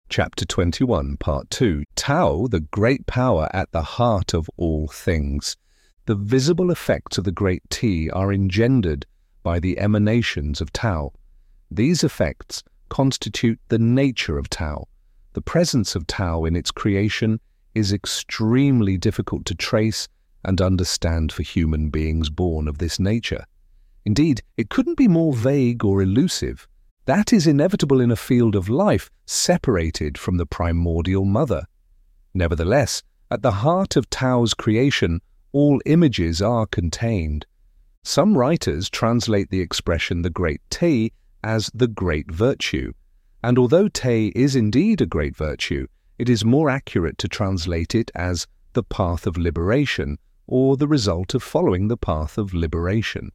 Chapter 21, Part 2. Tao, the great power at the heart of all things. The visible effects of the great T are engendered by the emanations of Tao. These effects constitute the nature of Tao. The presence of Tao in its creation is extremely difficult to trace and understand for human beings born of this nature. Indeed, it couldn't be more vague or elusive. That is inevitable in a field of life separated from the primordial mother. Nevertheless, at the heart of Tao's creation, all images are contained. Some writers translate the expression the great Te as the great virtue, and although Te is indeed a great virtue, it is more accurate to translate it as the path of liberation, or the result of following the path of liberation.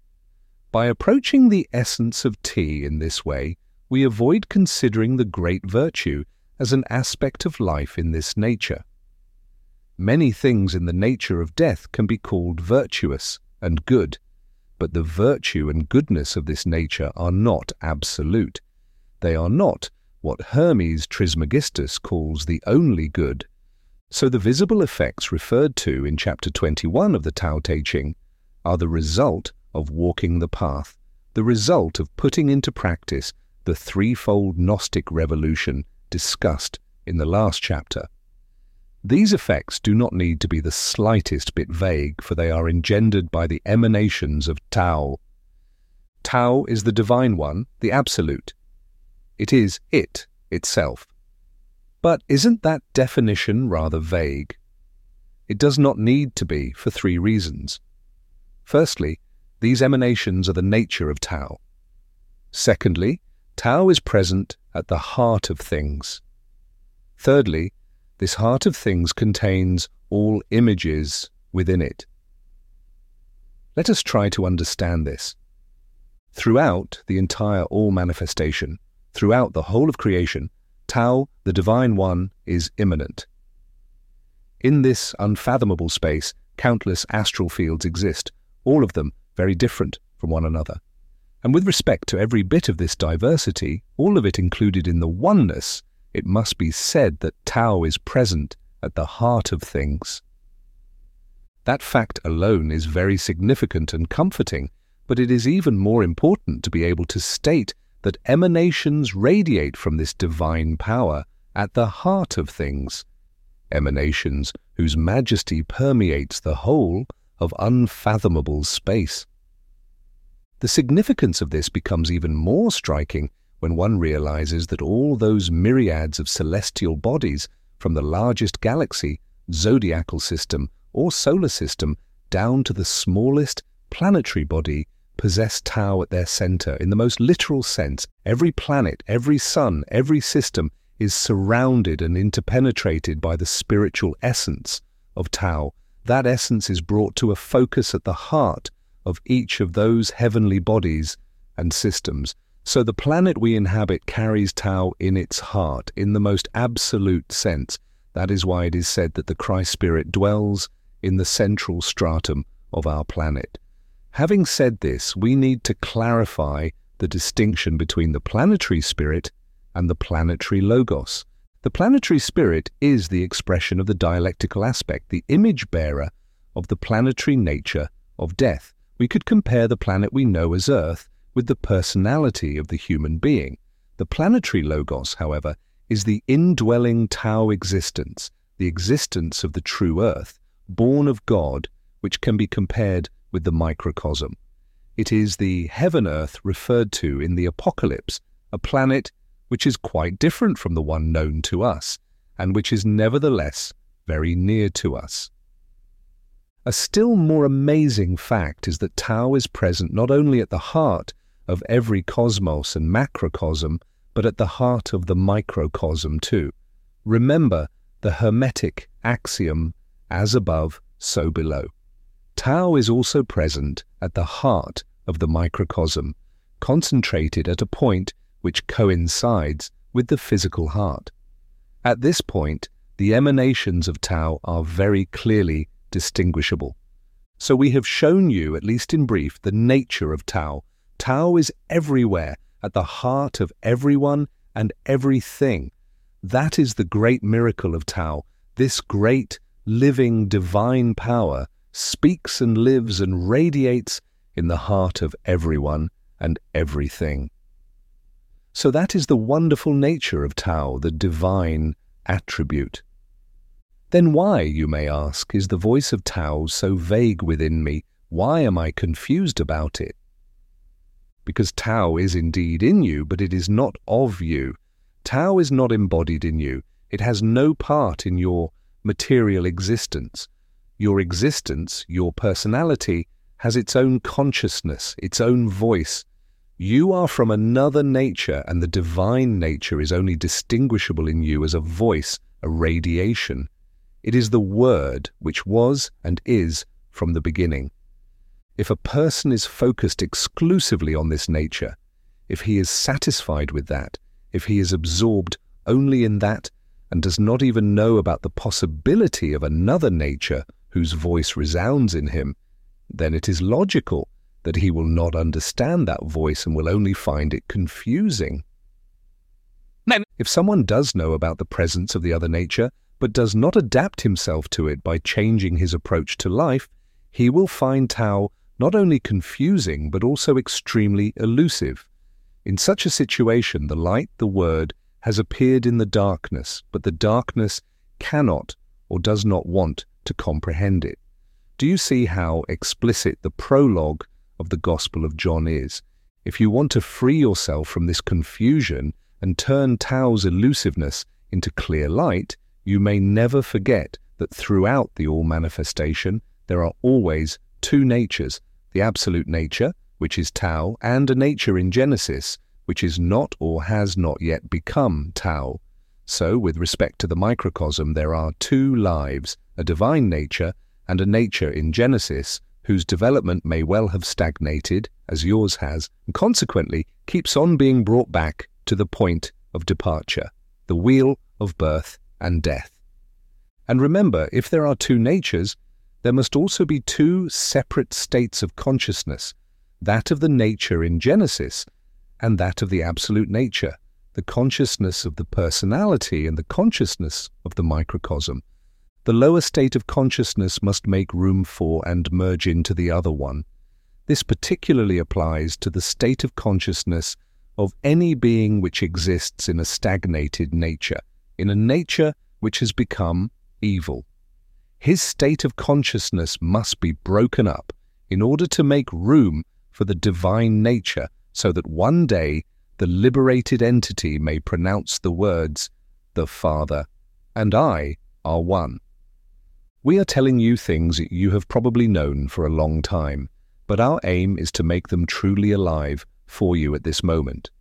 By approaching the essence of T in this way, we avoid considering the great virtue as an aspect of life in this nature. Many things in the nature of death can be called virtuous and good, but the virtue and goodness of this nature are not absolute. They are not what Hermes Trismegistus calls the only good. So the visible effects referred to in Chapter 21 of the Tao Te Ching are the result of walking the path, the result of putting into practice the threefold Gnostic revolution discussed in the last chapter. These effects do not need to be the slightest bit vague, for they are engendered by the emanations of Tao. Tao is the Divine One, the Absolute. It is it itself. But isn't that definition rather vague? It does not need to be for three reasons. Firstly, these emanations are the nature of Tao. Secondly, Tao is present at the heart of things. Thirdly, this heart of things contains all images within it. Let us try to understand this. Throughout the entire all manifestation, throughout the whole of creation, Tao, the Divine One, is immanent. In this unfathomable space, countless astral fields exist, all of them very different from one another. And with respect to every bit of this diversity, all of it included in the oneness, it must be said that Tao is present at the heart of things. That fact alone is very significant and comforting, but it is even more important to be able to state that emanations radiate from this divine power at the heart of things, emanations whose majesty permeates the whole of unfathomable space. The significance of this becomes even more striking when one realizes that all those myriads of celestial bodies, from the largest galaxy, zodiacal system, or solar system, down to the smallest planetary body, possess Tao at their center in the most literal sense. Every planet, every sun, every system is surrounded and interpenetrated by the spiritual essence of Tao. That essence is brought to a focus at the heart of each of those heavenly bodies and systems. So the planet we inhabit carries Tao in its heart, in the most absolute sense. That is why it is said that the Christ Spirit dwells in the central stratum of our planet. Having said this, we need to clarify the distinction between the planetary spirit and the planetary logos. The planetary spirit is the expression of the dialectical aspect, the image bearer of the planetary nature of death. We could compare the planet we know as Earth with the personality of the human being. The planetary logos, however, is the indwelling Tao existence, the existence of the true Earth, born of God, which can be compared with the microcosm. It is the heaven-earth referred to in the Apocalypse, a planet which is quite different from the one known to us, and which is nevertheless very near to us. A still more amazing fact is that Tao is present not only at the heart of every cosmos and macrocosm, but at the heart of the microcosm too. Remember the Hermetic axiom, as above, so below. Tao is also present at the heart of the microcosm, concentrated at a point which coincides with the physical heart. At this point, the emanations of Tao are very clearly distinguishable. So we have shown you, at least in brief, the nature of Tao. Tao is everywhere, at the heart of everyone and everything. That is the great miracle of Tao. This great, living, divine power speaks and lives and radiates in the heart of everyone and everything. So that is the wonderful nature of Tao, the divine attribute. Then why, you may ask, is the voice of Tao so vague within me? Why am I confused about it? Because Tao is indeed in you, but it is not of you. Tao is not embodied in you. It has no part in your material existence. Your existence, your personality, has its own consciousness, its own voice. You are from another nature, and the divine nature is only distinguishable in you as a voice, a radiation. It is the Word which was and is from the beginning. If a person is focused exclusively on this nature, if he is satisfied with that, if he is absorbed only in that and does not even know about the possibility of another nature whose voice resounds in him, then it is logical that he will not understand that voice and will only find it confusing. If someone does know about the presence of the other nature, but does not adapt himself to it by changing his approach to life, he will find Tao not only confusing but also extremely elusive. In such a situation, the light, the Word, has appeared in the darkness, but the darkness cannot or does not want to comprehend it. Do you see how explicit the prologue of the Gospel of John is? If you want to free yourself from this confusion and turn Tao's elusiveness into clear light, you may never forget that throughout the all-manifestation there are always two natures, the absolute nature, which is Tao, and a nature in Genesis, which is not or has not yet become Tao. So, with respect to the microcosm, there are two lives, a divine nature and a nature in Genesis, whose development may well have stagnated, as yours has, and consequently keeps on being brought back to the point of departure, the wheel of birth and death. And remember, if there are two natures, there must also be two separate states of consciousness, that of the nature in Genesis and that of the absolute nature, the consciousness of the personality and the consciousness of the microcosm. The lower state of consciousness must make room for and merge into the other one. This particularly applies to the state of consciousness of any being which exists in a stagnated nature, in a nature which has become evil. His state of consciousness must be broken up in order to make room for the divine nature, so that one day the liberated entity may pronounce the words, "The Father and I are one." We are telling you things that you have probably known for a long time, but our aim is to make them truly alive for you at this moment.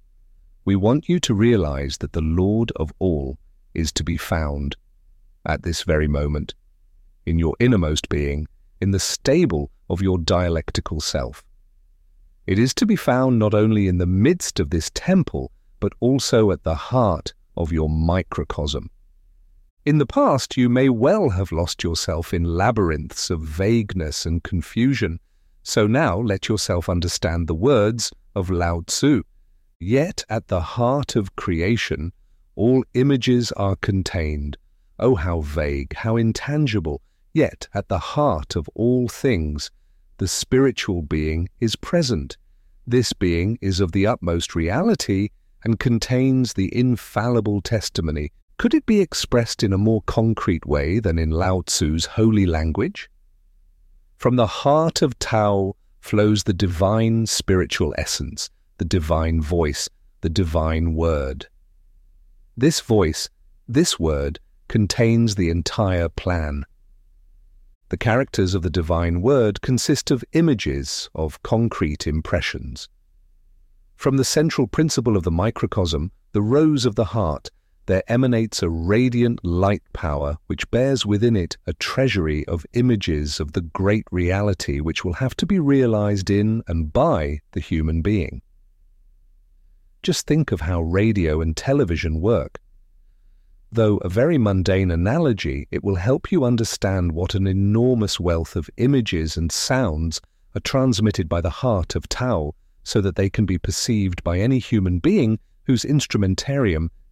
We want you to realize that the Lord of all is to be found at this very moment, in your innermost being, in the stable of your dialectical self. It is to be found not only in the midst of this temple, but also at the heart of your microcosm. In the past, you may well have lost yourself in labyrinths of vagueness and confusion, so now let yourself understand the words of Lao Tzu. Yet at the heart of creation, all images are contained. Oh, how vague, how intangible, yet at the heart of all things, the spiritual being is present. This being is of the utmost reality and contains the infallible testimony. Could it be expressed in a more concrete way than in Lao Tzu's holy language? From the heart of Tao flows the divine spiritual essence, the divine voice, the divine word. This voice, this word, contains the entire plan. The characters of the divine word consist of images, of concrete impressions. From the central principle of the microcosm, the rose of the heart, there emanates a radiant light power which bears within it a treasury of images of the great reality which will have to be realized in and by the human being. Just think of how radio and television work. Though a very mundane analogy, it will help you understand what an enormous wealth of images and sounds are transmitted by the heart of Tao, so that they can be perceived by any human being whose instrumentarium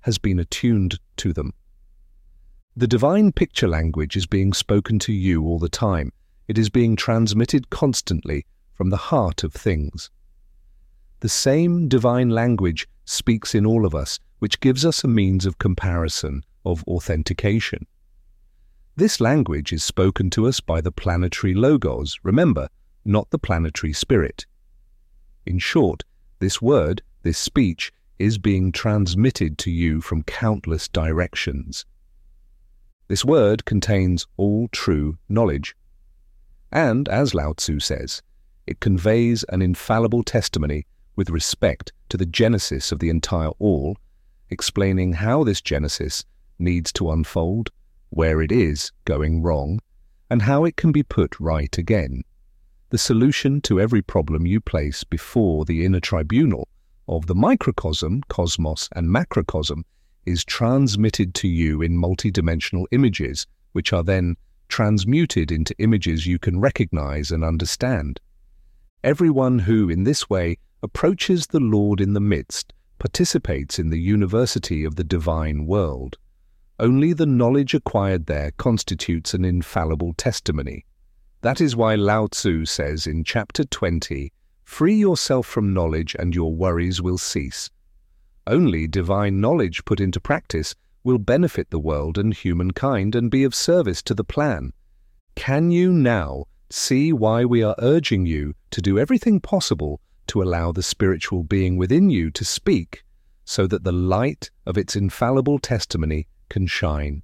has been attuned to them. The divine picture language is being spoken to you all the time. It is being transmitted constantly from the heart of things. The same divine language speaks in all of us, which gives us a means of comparison, of authentication. This language is spoken to us by the planetary logos, remember, not the planetary spirit. In short, this word, this speech, is being transmitted to you from countless directions. This word contains all true knowledge. And, as Lao Tzu says, it conveys an infallible testimony with respect to the genesis of the entire all, explaining how this genesis needs to unfold, where it is going wrong, and how it can be put right again. The solution to every problem you place before the inner tribunal of the microcosm, cosmos, and macrocosm is transmitted to you in multidimensional images, which are then transmuted into images you can recognize and understand. Everyone who, in this way, approaches the Lord in the midst participates in the university of the divine world. Only the knowledge acquired there constitutes an infallible testimony. That is why Lao Tzu says in chapter 20, "Free yourself from knowledge and your worries will cease." Only divine knowledge put into practice will benefit the world and humankind and be of service to the plan. Can you now see why we are urging you to do everything possible to allow the spiritual being within you to speak, so that the light of its infallible testimony can shine?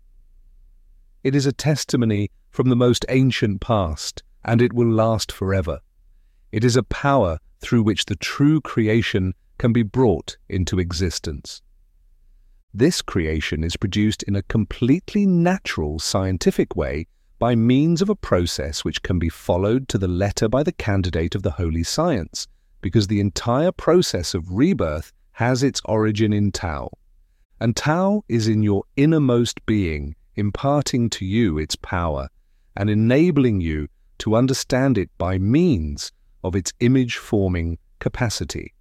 It is a testimony from the most ancient past, and it will last forever. It is a power through which the true creation can be brought into existence. This creation is produced in a completely natural scientific way by means of a process which can be followed to the letter by the candidate of the holy science, because the entire process of rebirth has its origin in Tao. And Tao is in your innermost being, imparting to you its power and enabling you to understand it by means of its image-forming capacity.